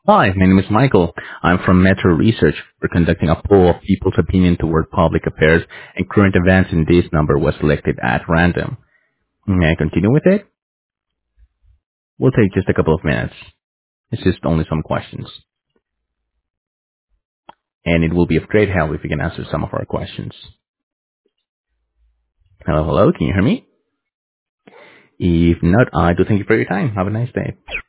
Hi, my name is Michael. I'm from Metro Research. We're conducting a poll of people's opinion toward public affairs and current events, and this number was selected at random. May I continue with it? We'll take just a couple of minutes. It's just only some questions. And it will be of great help if you can answer some of our questions. Hello, hello, can you hear me? If not, I do thank you for your time. Have a nice day.